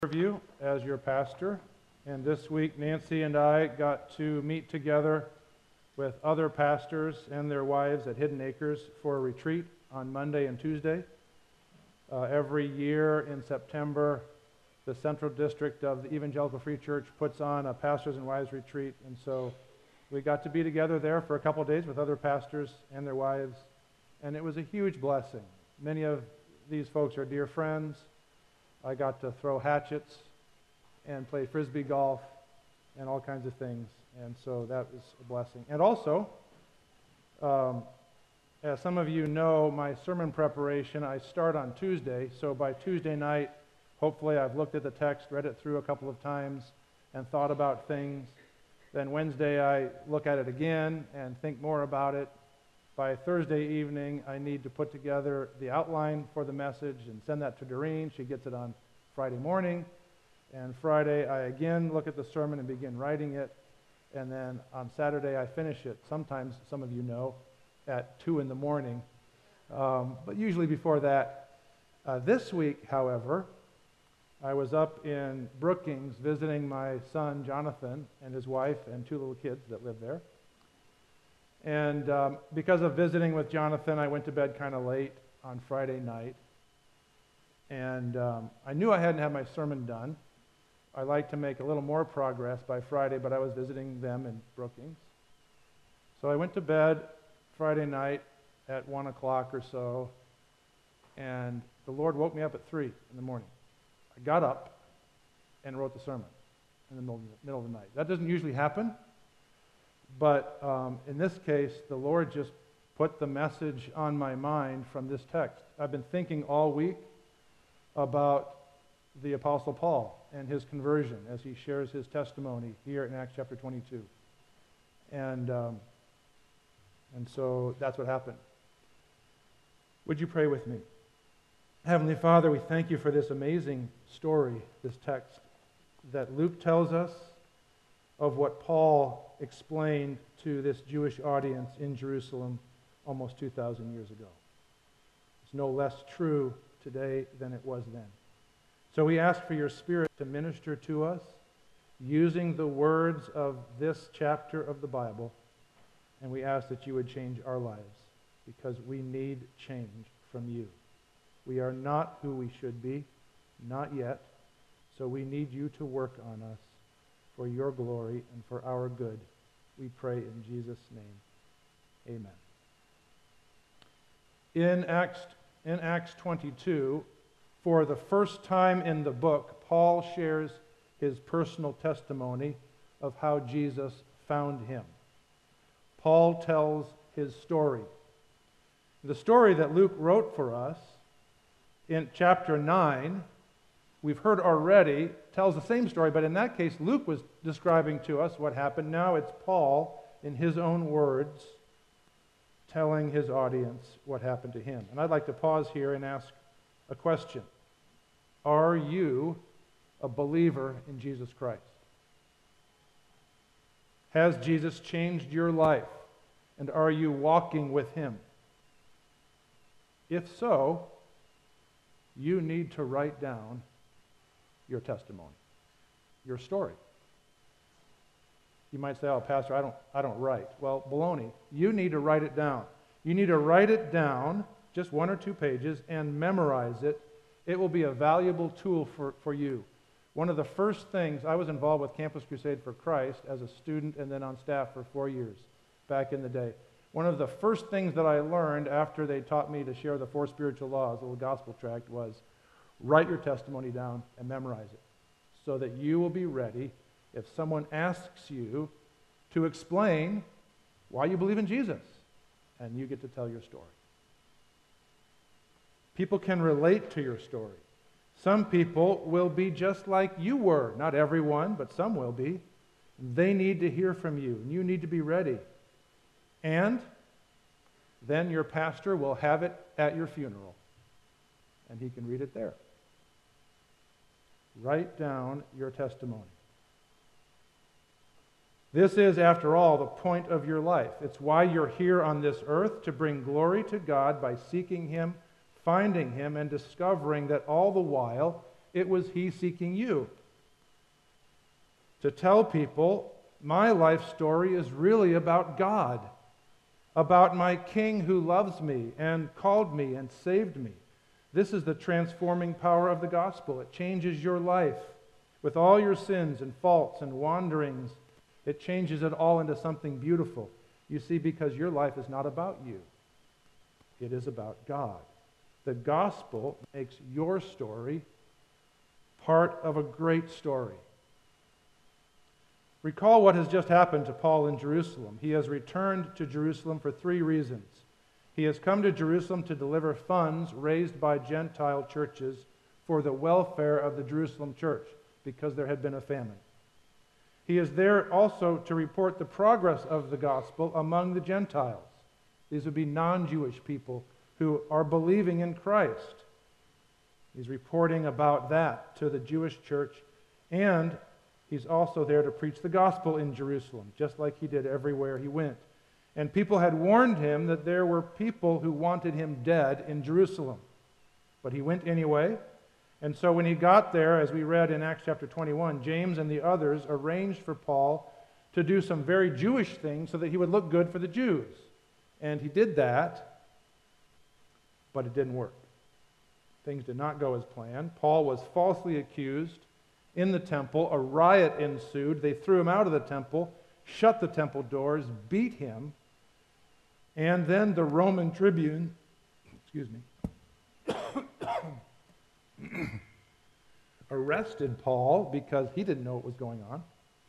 Serve you as your pastor, and this week Nancy and I got to meet together with other pastors and their wives at Hidden Acres for a retreat on Monday and Tuesday. Every year in September, the Central District of the Evangelical Free Church puts on a pastors and wives retreat, and so we got to be together there for a couple of days with other pastors and their wives, and it was a huge blessing. Many of these folks are dear friends. I got to throw hatchets and play frisbee golf and all kinds of things, and so that was a blessing. And also, as some of you know, my sermon preparation, I start on Tuesday, so by Tuesday night, hopefully I've looked at the text, read it through a couple of times, and thought about things. Then Wednesday I look at it again and think more about it. By Thursday evening, I need to put together the outline for the message and send that to Doreen. She gets it on Friday morning. And Friday, I again look at the sermon and begin writing it. And then on Saturday, I finish it. Sometimes, some of you know, at 2 in the morning. But usually before that. This week, however, I was up in Brookings visiting my son, Jonathan, and his wife and 2 little kids that live there. And because of visiting with Jonathan, I went to bed kind of late on Friday night. And I knew I hadn't had my sermon done. I like to make a little more progress by Friday, but I was visiting them in Brookings. So I went to bed Friday night at 1 o'clock or so, and the Lord woke me up at 3 in the morning. I got up and wrote the sermon in the middle of the night. That doesn't usually happen. But in this case, the Lord just put the message on my mind from this text. I've been thinking all week about the Apostle Paul and his conversion as he shares his testimony here in Acts chapter 22. And so that's what happened. Would you pray with me? Heavenly Father, we thank you for this amazing story, this text that Luke tells us of what Paul explained to this Jewish audience in Jerusalem almost 2,000 years ago. It's no less true today than it was then. So we ask for your Spirit to minister to us using the words of this chapter of the Bible, and we ask that you would change our lives because we need change from you. We are not who we should be, not yet, so we need you to work on us for your glory and for our good. We pray in Jesus' name. Amen. In Acts 22, for the first time in the book, Paul shares his personal testimony of how Jesus found him. Paul tells his story. The story that Luke wrote for us in chapter 9, we've heard already, tells the same story, but in that case, Luke was describing to us what happened. Now it's Paul, in his own words, telling his audience what happened to him. And I'd like to pause here and ask a question. Are you a believer in Jesus Christ? Has Jesus changed your life? And are you walking with him? If so, you need to write down your testimony, your story. You might say, "Oh, Pastor, I don't write." Well, baloney. You need to write it down. You need to write it down, just 1 or 2 pages, and memorize it. It will be a valuable tool for you. One of the first things, I was involved with Campus Crusade for Christ as a student and then on staff for 4 years back in the day. One of the first things that I learned after they taught me to share the 4 spiritual laws, the little gospel tract, was write your testimony down and memorize it so that you will be ready if someone asks you to explain why you believe in Jesus, and you get to tell your story. People can relate to your story. Some people will be just like you were. Not everyone, but some will be. They need to hear from you, and you need to be ready. And then your pastor will have it at your funeral, and he can read it there. Write down your testimony. This is, after all, the point of your life. It's why you're here on this earth, to bring glory to God by seeking him, finding him, and discovering that all the while it was he seeking you. To tell people, my life story is really about God, about my King who loves me and called me and saved me. This is the transforming power of the gospel. It changes your life with all your sins and faults and wanderings. It changes it all into something beautiful. You see, because your life is not about you. It is about God. The gospel makes your story part of a great story. Recall what has just happened to Paul in Jerusalem. He has returned to Jerusalem for 3 reasons. He has come to Jerusalem to deliver funds raised by Gentile churches for the welfare of the Jerusalem church, because there had been a famine. He is there also to report the progress of the gospel among the Gentiles. These would be non-Jewish people who are believing in Christ. He's reporting about that to the Jewish church, and he's also there to preach the gospel in Jerusalem, just like he did everywhere he went. And people had warned him that there were people who wanted him dead in Jerusalem. But he went anyway. And so when he got there, as we read in Acts chapter 21, James and the others arranged for Paul to do some very Jewish things so that he would look good for the Jews. And he did that, but it didn't work. Things did not go as planned. Paul was falsely accused in the temple. A riot ensued. They threw him out of the temple, shut the temple doors, beat him, and then the Roman tribune, arrested Paul because he didn't know what was going on.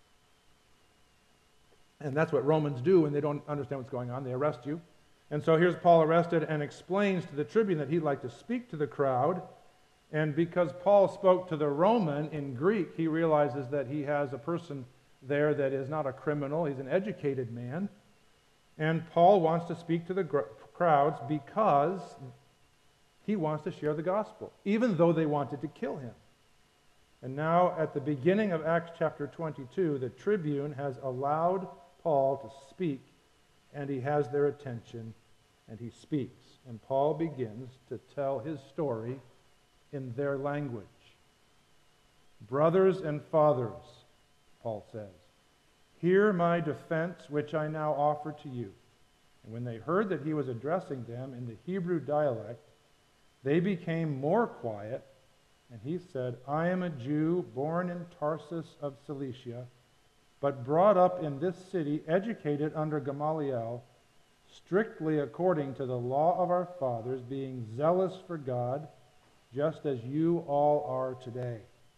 And that's what Romans do when they don't understand what's going on. They arrest you. And so here's Paul arrested and explains to the tribune that he'd like to speak to the crowd. And because Paul spoke to the Roman in Greek, he realizes that he has a person there that is not a criminal. He's an educated man. And Paul wants to speak to the crowds because he wants to share the gospel, even though they wanted to kill him. And now, at the beginning of Acts chapter 22, the tribune has allowed Paul to speak, and he has their attention, and he speaks. And Paul begins to tell his story in their language. Brothers and fathers, Paul says, hear my defense which I now offer to you. And when they heard that he was addressing them in the Hebrew dialect, they became more quiet, and he said, I am a Jew born in Tarsus of Cilicia, but brought up in this city, educated under Gamaliel, strictly according to the law of our fathers, being zealous for God, just as you all are today.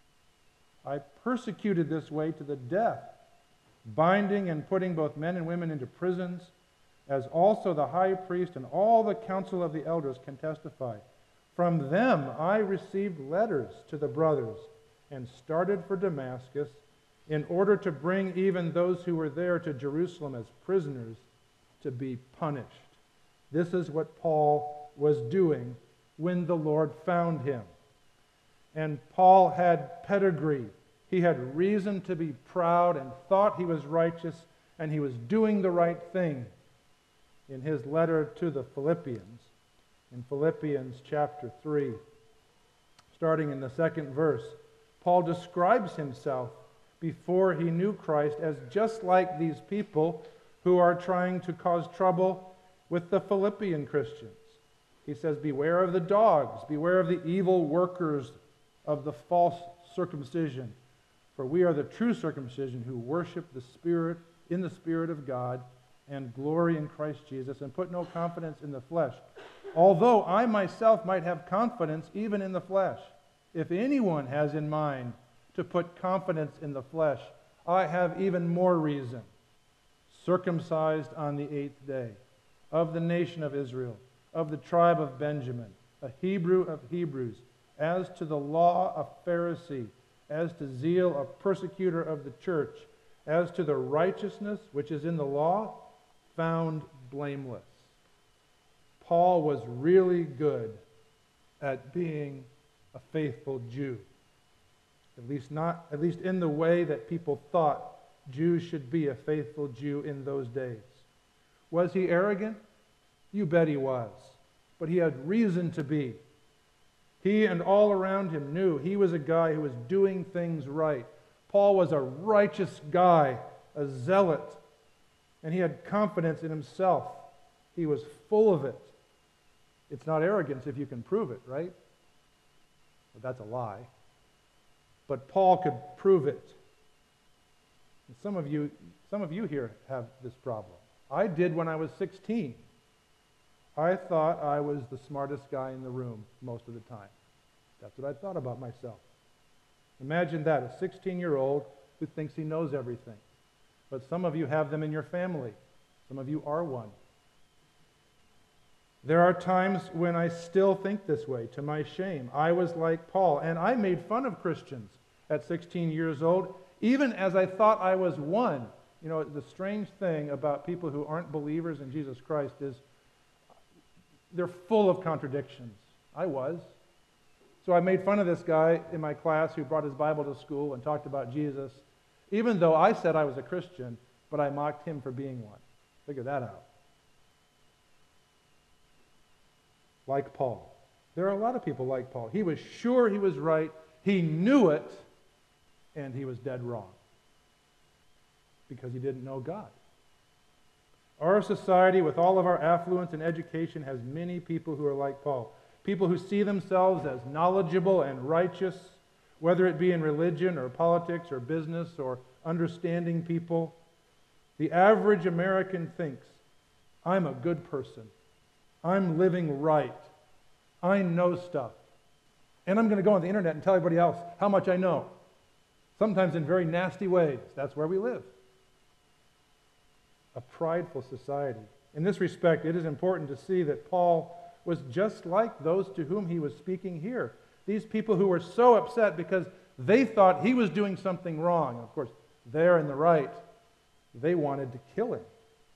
I persecuted this way to the death, binding and putting both men and women into prisons, as also the high priest and all the council of the elders can testify. From them I received letters to the brothers and started for Damascus in order to bring even those who were there to Jerusalem as prisoners to be punished. This is what Paul was doing when the Lord found him. And Paul had pedigree. He had reason to be proud and thought he was righteous and he was doing the right thing. In his letter to the Philippians, in Philippians chapter 3, starting in the 2nd verse, Paul describes himself before he knew Christ as just like these people who are trying to cause trouble with the Philippian Christians. He says, beware of the dogs, beware of the evil workers of the false circumcision, for we are the true circumcision who worship the Spirit in the Spirit of God and glory in Christ Jesus and put no confidence in the flesh. Although I myself might have confidence even in the flesh. If anyone has in mind to put confidence in the flesh, I have even more reason. Circumcised on the 8th day, of the nation of Israel, of the tribe of Benjamin, a Hebrew of Hebrews, as to the law a Pharisee, as to zeal a persecutor of the church, as to the righteousness which is in the law, found blameless. Paul was really good at being a faithful Jew. At least in the way that people thought Jews should be a faithful Jew in those days. Was he arrogant? You bet he was. But he had reason to be. He and all around him knew he was a guy who was doing things right. Paul was a righteous guy, a zealot, and he had confidence in himself. He was full of it. It's not arrogance if you can prove it, right? Well, that's a lie. But Paul could prove it. And some of you here have this problem. I did when I was 16. I thought I was the smartest guy in the room most of the time. That's what I thought about myself. Imagine that, a 16-year-old who thinks he knows everything. But some of you have them in your family. Some of you are one. There are times when I still think this way, to my shame. I was like Paul, and I made fun of Christians at 16 years old, even as I thought I was one. You know, the strange thing about people who aren't believers in Jesus Christ is they're full of contradictions. I was. So I made fun of this guy in my class who brought his Bible to school and talked about Jesus, even though I said I was a Christian, but I mocked him for being one. Figure that out. Like Paul. There are a lot of people like Paul. He was sure he was right, he knew it, and he was dead wrong because he didn't know God. Our society, with all of our affluence and education, has many people who are like Paul. People who see themselves as knowledgeable and righteous, whether it be in religion or politics or business or understanding people. The average American thinks, I'm a good person. I'm living right. I know stuff. And I'm going to go on the internet and tell everybody else how much I know. Sometimes in very nasty ways. That's where we live. A prideful society. In this respect, it is important to see that Paul was just like those to whom he was speaking here. These people who were so upset because they thought he was doing something wrong. Of course, they're in the right. They wanted to kill him.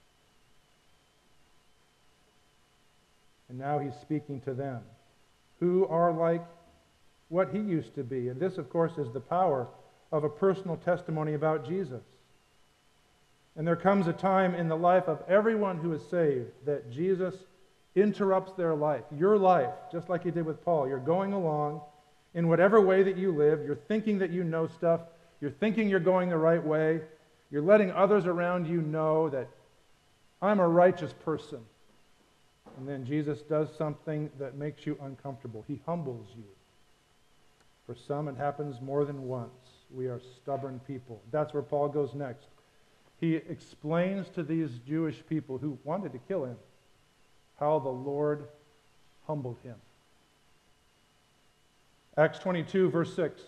And now he's speaking to them, who are like what he used to be. And this, of course, is the power of a personal testimony about Jesus. And there comes a time in the life of everyone who is saved that Jesus interrupts their life, your life, just like he did with Paul. You're going along in whatever way that you live. You're thinking that you know stuff. You're thinking you're going the right way. You're letting others around you know that I'm a righteous person. And then Jesus does something that makes you uncomfortable. He humbles you. For some, it happens more than once. We are stubborn people. That's where Paul goes next. He explains to these Jewish people who wanted to kill him how the Lord humbled him. Acts 22, verse 6.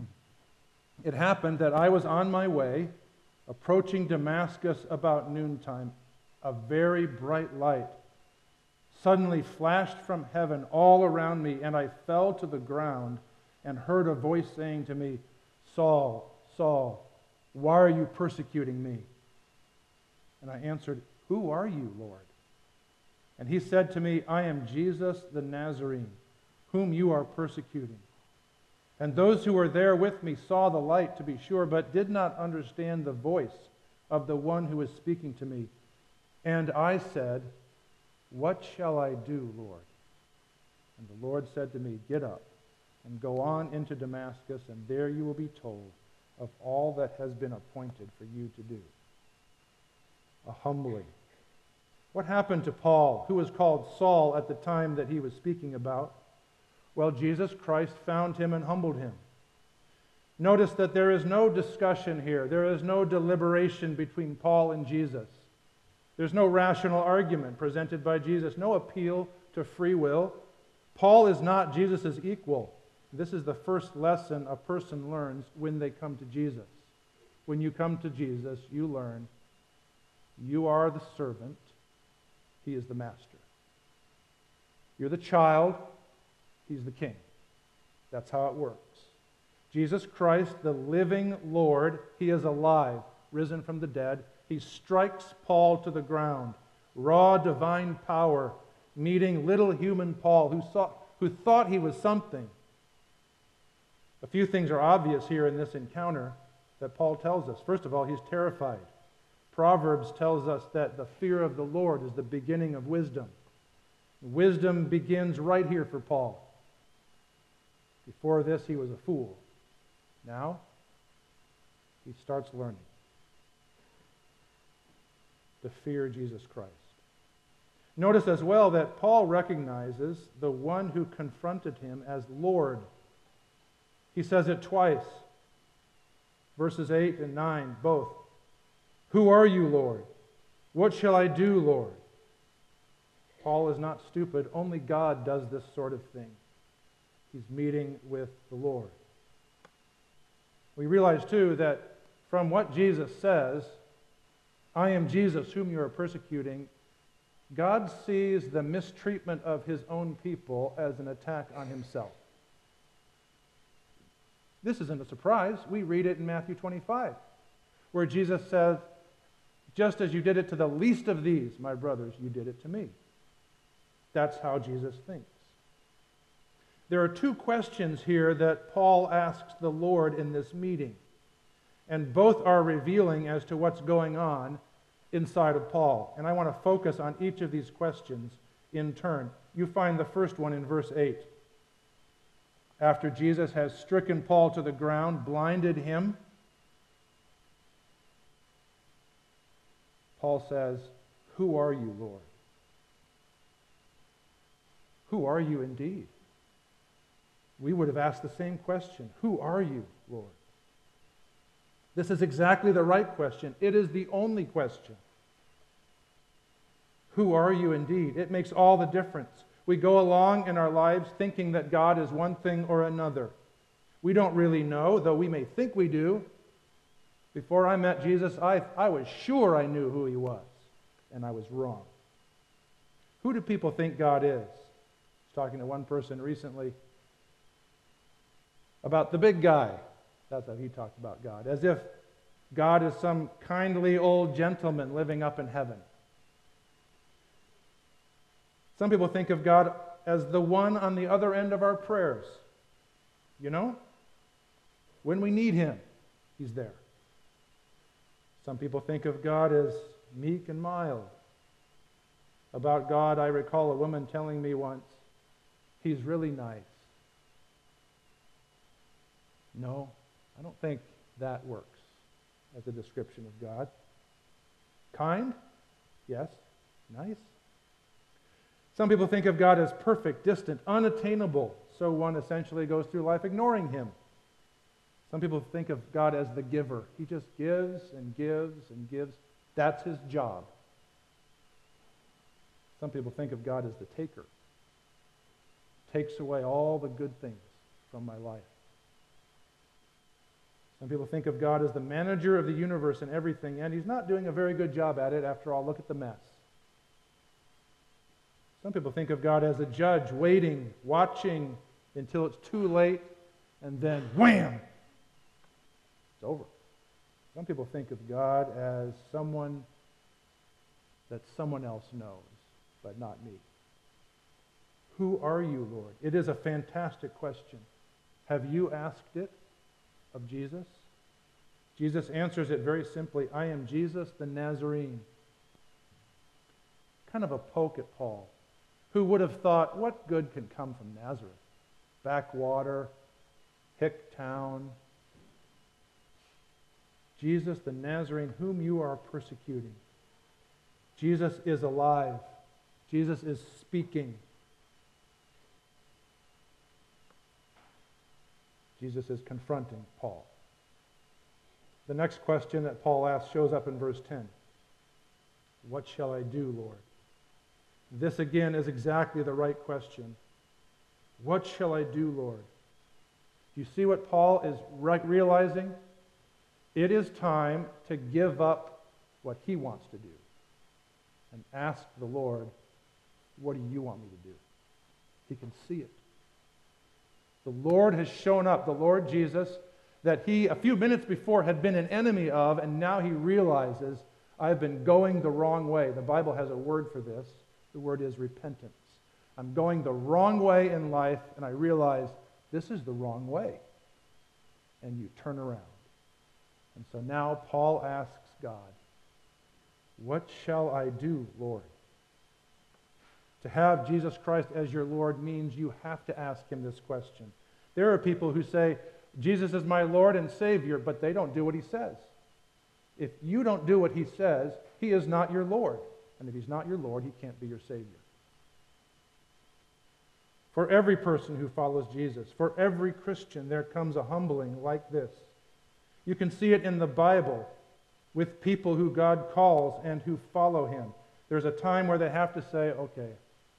It happened that I was on my way, approaching Damascus about noontime. A very bright light suddenly flashed from heaven all around me, and I fell to the ground and heard a voice saying to me, Saul, Saul, why are you persecuting me? And I answered, Who are you, Lord? And he said to me, I am Jesus the Nazarene, whom you are persecuting. And those who were there with me saw the light, to be sure, but did not understand the voice of the one who was speaking to me. And I said, What shall I do, Lord? And the Lord said to me, Get up and go on into Damascus, and there you will be told of all that has been appointed for you to do. A humbling. What happened to Paul, who was called Saul at the time that he was speaking about? Well, Jesus Christ found him and humbled him. Notice that there is no discussion here. There is no deliberation between Paul and Jesus. There's no rational argument presented by Jesus, no appeal to free will. Paul is not Jesus' equal. This is the first lesson a person learns when they come to Jesus. When you come to Jesus, you learn you are the servant, he is the master. You're the child, he's the king. That's how it works. Jesus Christ, the living Lord, he is alive, risen from the dead. He strikes Paul to the ground. Raw divine power meeting little human Paul who thought he was something. A few things are obvious here in this encounter that Paul tells us. First of all, he's terrified. Proverbs tells us that the fear of the Lord is the beginning of wisdom. Wisdom begins right here for Paul. Before this, he was a fool. Now, he starts learning to fear Jesus Christ. Notice as well that Paul recognizes the one who confronted him as Lord. He says it twice. Verses 8 and 9, both. Who are you, Lord? What shall I do, Lord? Paul is not stupid. Only God does this sort of thing. He's meeting with the Lord. We realize, too, that from what Jesus says, I am Jesus whom you are persecuting, God sees the mistreatment of his own people as an attack on himself. This isn't a surprise. We read it in Matthew 25, where Jesus says, just as you did it to the least of these, my brothers, you did it to me. That's how Jesus thinks. There are two questions here that Paul asks the Lord in this meeting, and both are revealing as to what's going on inside of Paul. And I want to focus on each of these questions in turn. You find the first one in verse 8. After Jesus has stricken Paul to the ground, blinded him, Paul says, who are you, Lord? Who are you indeed? We would have asked the same question. Who are you, Lord? This is exactly the right question. It is the only question. Who are you indeed? It makes all the difference. We go along in our lives thinking that God is one thing or another. We don't really know, though we may think we do. Before I met Jesus, I was sure I knew who he was, and I was wrong. Who do people think God is? I was talking to one person recently about the big guy. That's how he talked about God, as if God is some kindly old gentleman living up in heaven. Some people think of God as the one on the other end of our prayers. You know? When we need him, he's there. Some people think of God as meek and mild. About God, I recall a woman telling me once, he's really nice. No, I don't think that works as a description of God. Kind? Yes. Nice? Some people think of God as perfect, distant, unattainable, so one essentially goes through life ignoring him. Some people think of God as the giver. He just gives and gives and gives. That's his job. Some people think of God as the taker. Takes away all the good things from my life. Some people think of God as the manager of the universe and everything, and he's not doing a very good job at it. After all, look at the mess. Some people think of God as a judge, waiting, watching until it's too late, and then wham! It's over. Some people think of God as someone that someone else knows, but not me. Who are you, Lord? It is a fantastic question. Have you asked it of Jesus? Jesus answers it very simply. I am Jesus the Nazarene. Kind of a poke at Paul. Who would have thought, what good can come from Nazareth? Backwater, hick town. Jesus the Nazarene, whom you are persecuting. Jesus is alive. Jesus is speaking. Jesus is confronting Paul. The next question that Paul asks shows up in verse 10. What shall I do, Lord? This again is exactly the right question. What shall I do, Lord? Do you see what Paul is realizing? It is time to give up what he wants to do and ask the Lord, what do you want me to do? He can see it. The Lord has shown up, the Lord Jesus, that he, a few minutes before, had been an enemy of, and now he realizes, I've been going the wrong way. The Bible has a word for this. The word is repentance. I'm going the wrong way in life, and I realize this is the wrong way. And you turn around. And so now Paul asks God, what shall I do, Lord? To have Jesus Christ as your Lord means you have to ask him this question. There are people who say, Jesus is my Lord and Savior, but they don't do what he says. If you don't do what he says, he is not your Lord. And if he's not your Lord, he can't be your Savior. For every person who follows Jesus, for every Christian, there comes a humbling like this. You can see it in the Bible with people who God calls and who follow him. There's a time where they have to say, okay,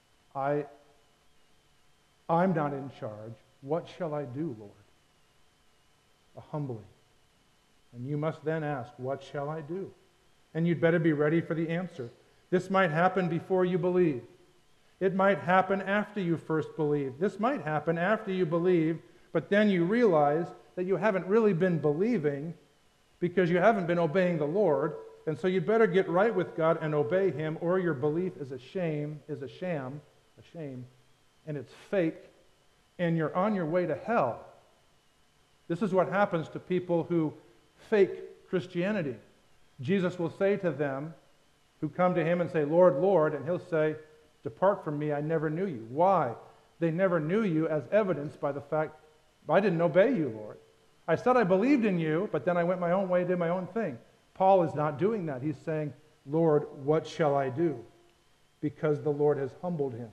I'm not in charge. What shall I do, Lord? A humbling. And you must then ask, what shall I do? And you'd better be ready for the answer. This might happen before you believe. It might happen after you first believe. This might happen after you believe, but then you realize that you haven't really been believing because you haven't been obeying the Lord, and so you'd better get right with God and obey him, or your belief is a sham, and it's fake, and you're on your way to hell. This is what happens to people who fake Christianity. Jesus will say to them who come to him and say, Lord, Lord, and he'll say, depart from me, I never knew you. Why? They never knew you as evidenced by the fact, I didn't obey you, Lord. I said I believed in you, but then I went my own way, did my own thing. Paul is not doing that. He's saying, Lord, what shall I do? Because the Lord has humbled him.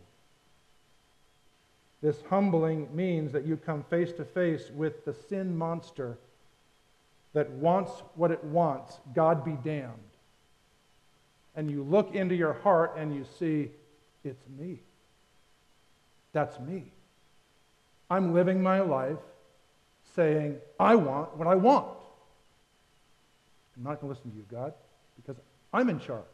This humbling means that you come face to face with the sin monster that wants what it wants, God be damned. And you look into your heart and you see, it's me. That's me. I'm living my life saying, I want what I want. I'm not going to listen to you, God, because I'm in charge.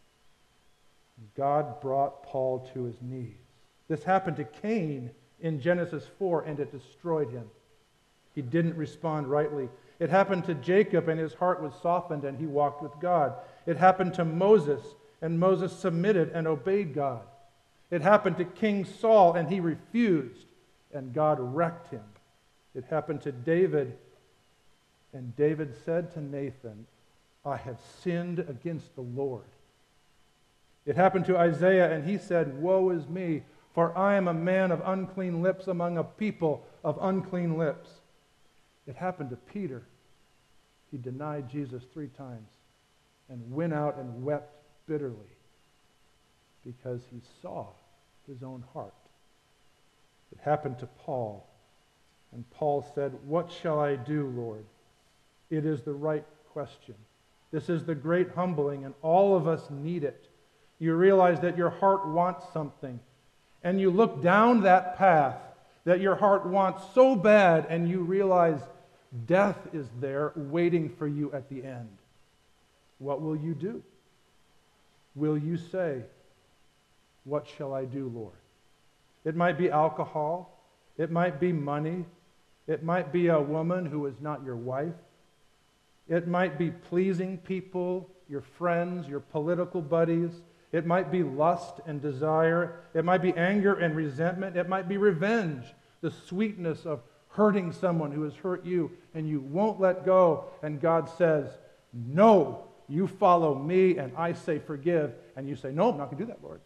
God brought Paul to his knees. This happened to Cain in Genesis 4, and it destroyed him. He didn't respond rightly. It happened to Jacob, and his heart was softened, and he walked with God. It happened to Moses, and Moses submitted and obeyed God. It happened to King Saul, and he refused, and God wrecked him. It happened to David, and David said to Nathan, I have sinned against the Lord. It happened to Isaiah, and he said, woe is me, for I am a man of unclean lips among a people of unclean lips. It happened to Peter. He denied Jesus 3 times and went out and wept bitterly because he saw his own heart. It happened to Paul. And Paul said, what shall I do, Lord? It is the right question. This is the great humbling, and all of us need it. You realize that your heart wants something, and you look down that path that your heart wants so bad, and you realize death is there waiting for you at the end. What will you do? Will you say, what shall I do, Lord? It might be alcohol. It might be money. It might be a woman who is not your wife. It might be pleasing people, your friends, your political buddies. It might be lust and desire. It might be anger and resentment. It might be revenge, the sweetness of hurting someone who has hurt you, and you won't let go. And God says, no, you follow me, and I say forgive. And you say, no, I'm not going to do that, Lord.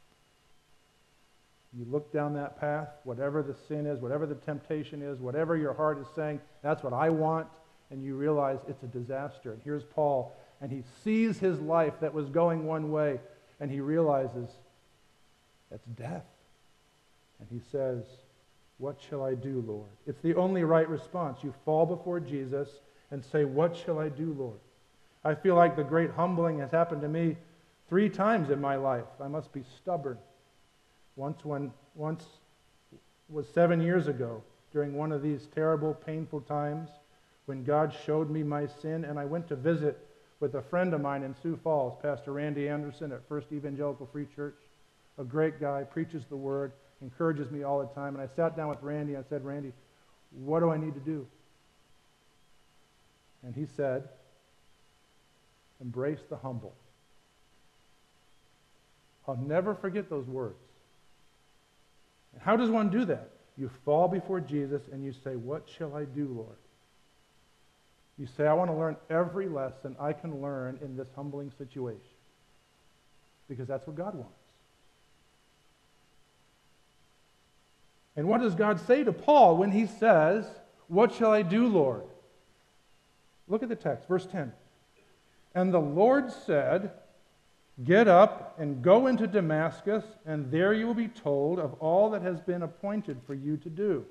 You look down that path, whatever the sin is, whatever the temptation is, whatever your heart is saying, that's what I want, and you realize it's a disaster. And here's Paul, and he sees his life that was going one way, and he realizes that's death. And he says, what shall I do, Lord? It's the only right response. You fall before Jesus and say, what shall I do, Lord? I feel like the great humbling has happened to me 3 times in my life. I must be stubborn. Once was 7 years ago, during one of these terrible, painful times, when God showed me my sin, and I went to visit with a friend of mine in Sioux Falls, Pastor Randy Anderson at First Evangelical Free Church, a great guy, preaches the Word, encourages me all the time. And I sat down with Randy and I said, Randy, what do I need to do? And he said, embrace the humble. I'll never forget those words. How does one do that? You fall before Jesus and you say, what shall I do, Lord? You say, I want to learn every lesson I can learn in this humbling situation. Because that's what God wants. And what does God say to Paul when he says, "What shall I do, Lord?" Look at the text, verse 10. "And the Lord said, 'Get up and go into Damascus, and there you will be told of all that has been appointed for you to do.'"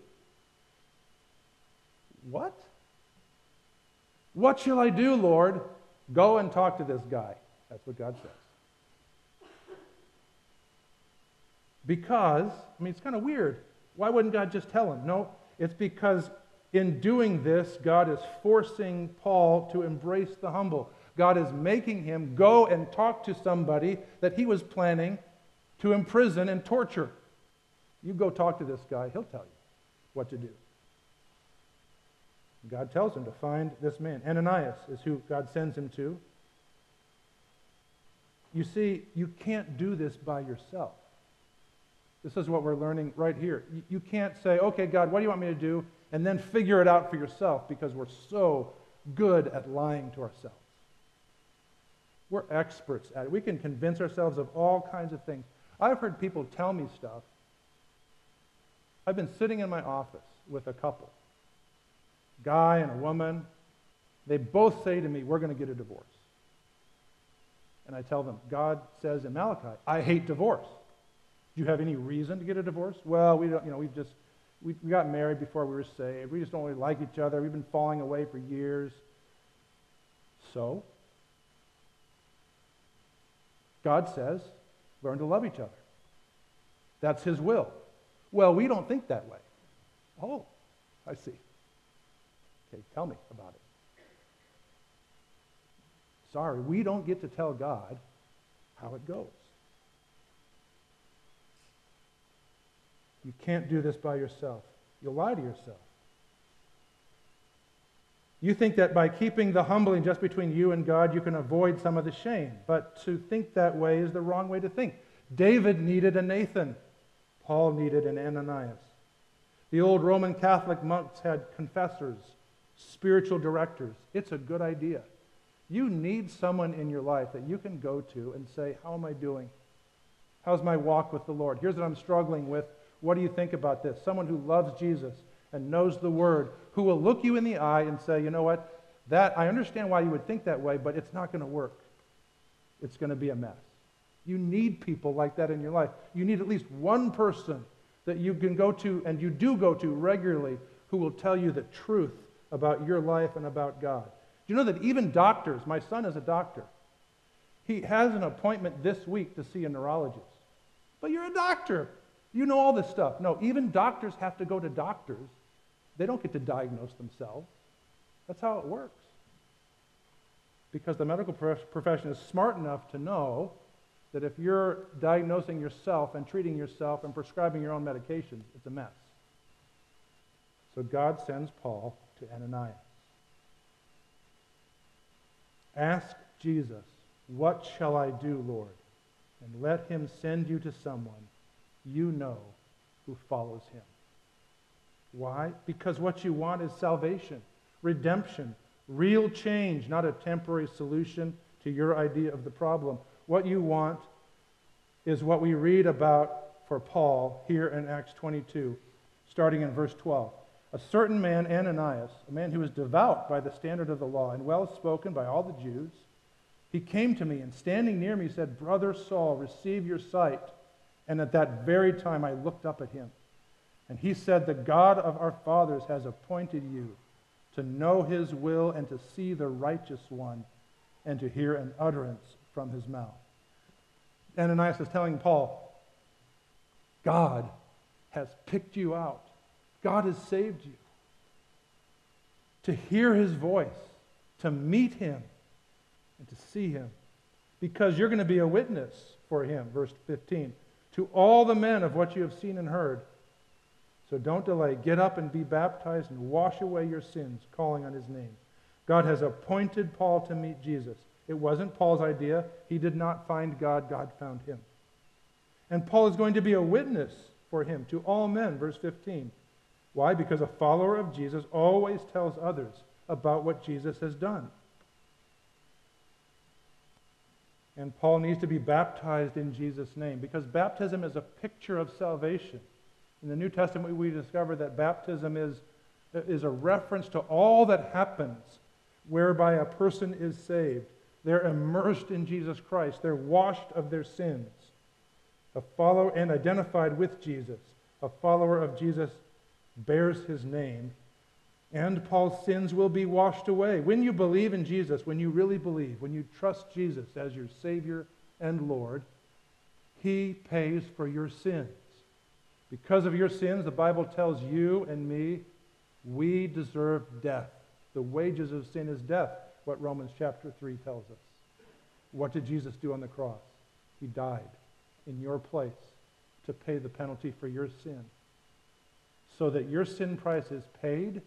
What? "What shall I do, Lord?" Go and talk to this guy. That's what God says. Because, it's kind of weird. Why wouldn't God just tell him? No, it's because in doing this, God is forcing Paul to embrace the humble. God is making him go and talk to somebody that he was planning to imprison and torture. You go talk to this guy, he'll tell you what to do. God tells him to find this man. Ananias is who God sends him to. You see, you can't do this by yourself. This is what we're learning right here. You can't say, "Okay, God, what do you want me to do?" and then figure it out for yourself, because we're so good at lying to ourselves. We're experts at it. We can convince ourselves of all kinds of things. I've heard people tell me stuff. I've been sitting in my office with a couple, guy and a woman. They both say to me, "We're going to get a divorce." And I tell them, God says in Malachi, "I hate divorce." Do you have any reason to get a divorce? Well, we don't, we got married before we were saved. We just don't really like each other. We've been falling away for years. So, God says, learn to love each other. That's His will. Well, we don't think that way. Oh, I see. Okay, tell me about it. Sorry, we don't get to tell God how it goes. You can't do this by yourself. You'll lie to yourself. You think that by keeping the humbling just between you and God, you can avoid some of the shame. But to think that way is the wrong way to think. David needed a Nathan. Paul needed an Ananias. The old Roman Catholic monks had confessors, spiritual directors. It's a good idea. You need someone in your life that you can go to and say, "How am I doing? How's my walk with the Lord? Here's what I'm struggling with. What do you think about this?" Someone who loves Jesus and knows the Word, who will look you in the eye and say, "You know what? I understand why you would think that way, but it's not going to work. It's going to be a mess." You need people like that in your life. You need at least one person that you can go to, and you do go to regularly, who will tell you the truth about your life and about God. Do you know that even doctors, my son is a doctor, he has an appointment this week to see a neurologist. But you're a doctor. You know all this stuff. No, even doctors have to go to doctors. They don't get to diagnose themselves. That's how it works. Because the medical profession is smart enough to know that if you're diagnosing yourself and treating yourself and prescribing your own medications, it's a mess. So God sends Paul to Ananias. Ask Jesus, "What shall I do, Lord?" And let Him send you to someone you know who follows Him. Why? Because what you want is salvation, redemption, real change, not a temporary solution to your idea of the problem. What you want is what we read about for Paul here in Acts 22, starting in verse 12. "A certain man, Ananias, a man who was devout by the standard of the law and well spoken by all the Jews, he came to me and standing near me said, 'Brother Saul, receive your sight.' And at that very time I looked up at him. And he said, 'The God of our fathers has appointed you to know His will and to see the righteous one and to hear an utterance from His mouth.'" Ananias is telling Paul, God has picked you out. God has saved you to hear His voice, to meet Him, and to see Him. Because you're going to be a witness for Him, verse 15, "to all the men of what you have seen and heard. So don't delay. Get up and be baptized and wash away your sins, calling on His name." God has appointed Paul to meet Jesus. It wasn't Paul's idea. He did not find God. God found him. And Paul is going to be a witness for Him to all men, verse 15. Why? Because a follower of Jesus always tells others about what Jesus has done. And Paul needs to be baptized in Jesus' name because baptism is a picture of salvation. In the New Testament, we discover that baptism is a reference to all that happens whereby a person is saved. They're immersed in Jesus Christ. They're washed of their sins. A follower and identified with Jesus. A follower of Jesus bears his name, and Paul's sins will be washed away. When you believe in Jesus, when you really believe, when you trust Jesus as your Savior and Lord, he pays for your sins. Because of your sins, the Bible tells you and me, we deserve death. The wages of sin is death, what Romans chapter 3 tells us. What did Jesus do on the cross? He died in your place to pay the penalty for your sin. So that your sin price is paid,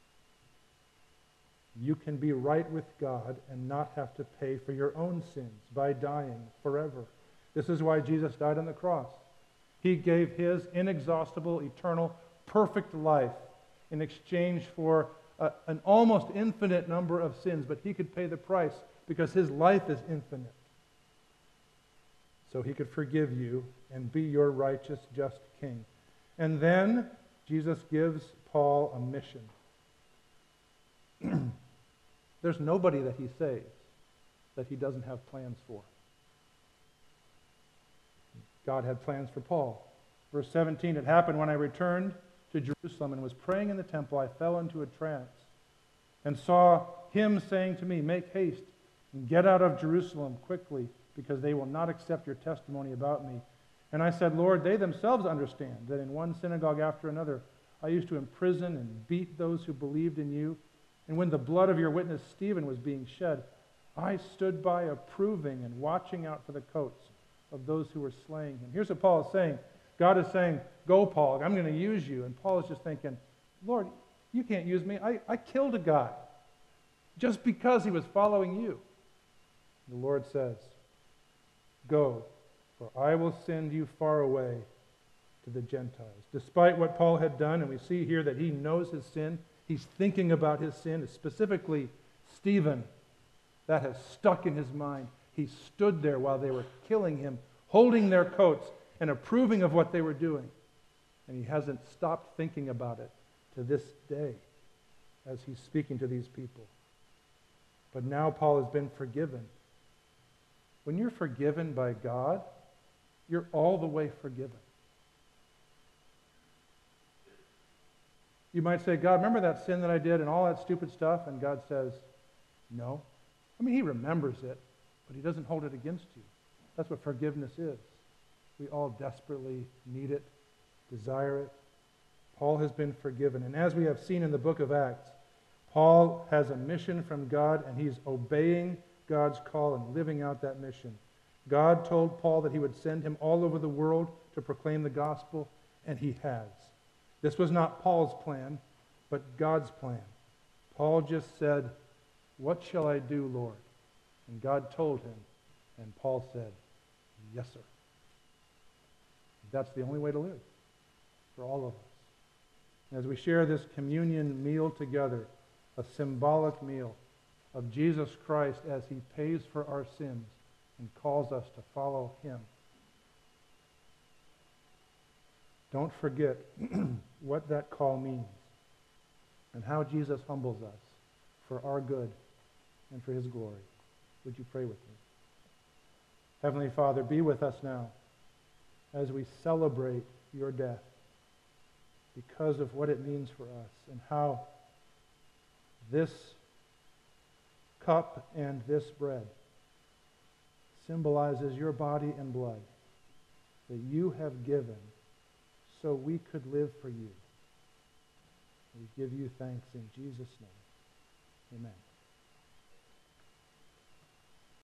you can be right with God and not have to pay for your own sins by dying forever. This is why Jesus died on the cross. He gave his inexhaustible, eternal, perfect life in exchange for an almost infinite number of sins, but he could pay the price because his life is infinite. So he could forgive you and be your righteous, just king. And then Jesus gives Paul a mission. There's nobody that he saves that he doesn't have plans for. God had plans for Paul. Verse 17, it happened when I returned to Jerusalem and was praying in the temple, I fell into a trance and saw him saying to me, make haste and get out of Jerusalem quickly, because they will not accept your testimony about me. And I said, Lord, they themselves understand that in one synagogue after another I used to imprison and beat those who believed in you. And when the blood of your witness Stephen was being shed, I stood by approving and watching out for the coats of those who were slaying him. Here's what Paul is saying. God is saying, go, Paul, I'm going to use you. And Paul is just thinking, Lord, you can't use me. I killed a guy just because he was following you. The Lord says, go, for I will send you far away to the Gentiles. Despite what Paul had done, and we see here that he knows his sin, he's thinking about his sin, specifically Stephen. That has stuck in his mind. He stood there while they were killing him, holding their coats and approving of what they were doing. And he hasn't stopped thinking about it to this day as he's speaking to these people. But now Paul has been forgiven. When you're forgiven by God, you're all the way forgiven. You might say, God, remember that sin that I did and all that stupid stuff? And God says, no. I mean, he remembers it, but he doesn't hold it against you. That's what forgiveness is. We all desperately need it, desire it. Paul has been forgiven. And as we have seen in the book of Acts, Paul has a mission from God, and he's obeying God's call and living out that mission. God told Paul that he would send him all over the world to proclaim the gospel, and he has. This was not Paul's plan, but God's plan. Paul just said, what shall I do, Lord? And God told him, and Paul said, yes, sir. That's the only way to live for all of us. As we share this communion meal together, a symbolic meal of Jesus Christ as he pays for our sins and calls us to follow him. Don't forget what that call means and how Jesus humbles us for our good and for his glory. Would you pray with me? Heavenly Father, be with us now as we celebrate your death because of what it means for us and how this cup and this bread symbolizes your body and blood that you have given so we could live for you. We give you thanks in Jesus' name. Amen.